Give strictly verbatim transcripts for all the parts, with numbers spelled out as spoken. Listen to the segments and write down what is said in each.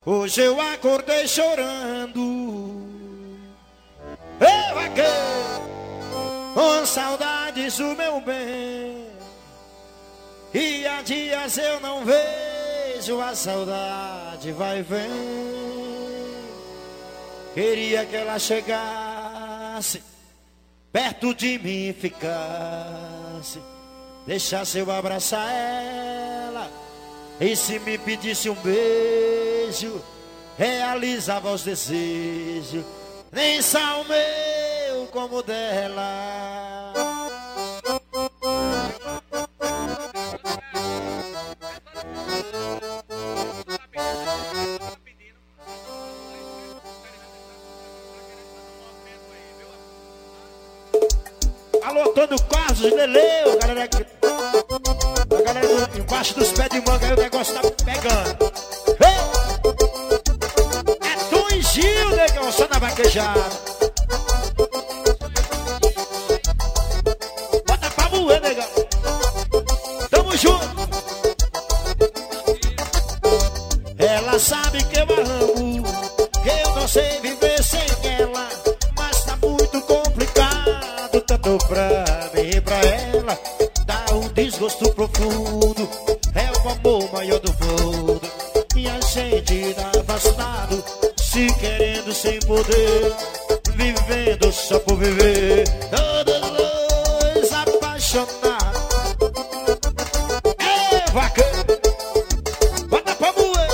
Hoje eu acordei chorando, eu vaqueiro, com saudades do meu bem. E há dias eu não vejo, a saudade vai e vem. Queria que ela chegasse perto de mim e ficasse, deixasse eu abraçar ela, e se me pedisse um beijo, realizava os desejos, nem só o meu como o dela. Alô, Antônio Carlos, Leleu, galera, a galera embaixo dos pés de manga, aí o negócio tá pegando. Ei! É tu e Gil, negão, só na vaquejada. Bota pra moer, negão. Tamo junto. Ela sabe que eu a amo, que eu não sei viver sem ela, mas tá muito complicado, tanto pra mim e pra ela. Dá um desgosto profundo, é o amor maior do mundo, e a gente tá afastado, se querendo sem poder, vivendo só por viver, todos dois apaixonados. É vaqueiro, bota pra moer.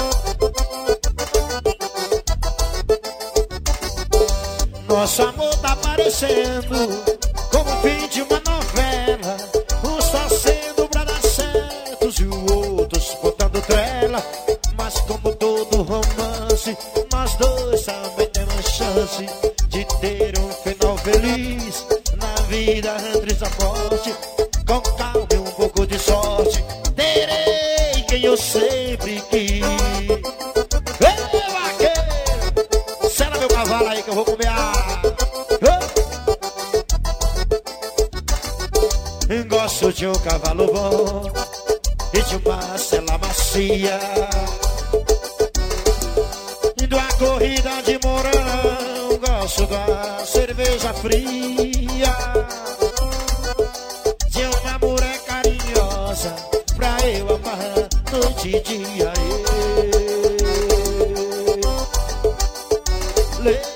Nosso amor tá parecendo como o fim de uma novela, um só sendo pra dar certos e o outros botando trela. Mas como todo romance, nós dois também temos chance de ter um final feliz na vida antes da morte. Com calma e um pouco de sorte, terei quem eu sempre quis. Ei, vaqueiro, sela meu cavalo aí que eu vou comer a... Gosto de um cavalo bom e de uma sela macia, e da corrida de Mourão. Gosto da cerveja fria, de uma mulher carinhosa pra eu amar noite e dia. Le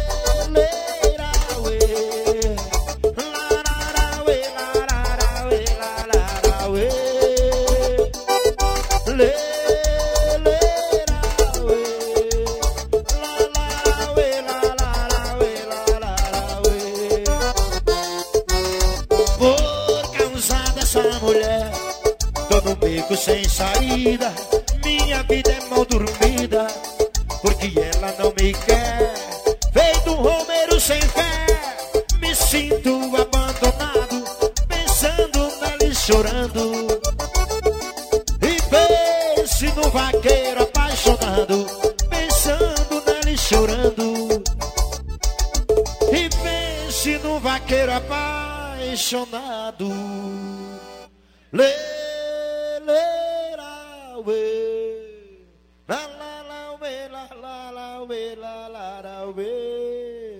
sem saída, minha vida é mal dormida, porque ela não me quer, feito um romeiro sem fé. Me sinto abandonado, pensando nela e chorando, e pense no vaqueiro apaixonado, pensando nela e chorando, e pense no vaqueiro apaixonado. Le La la la la la la la la la la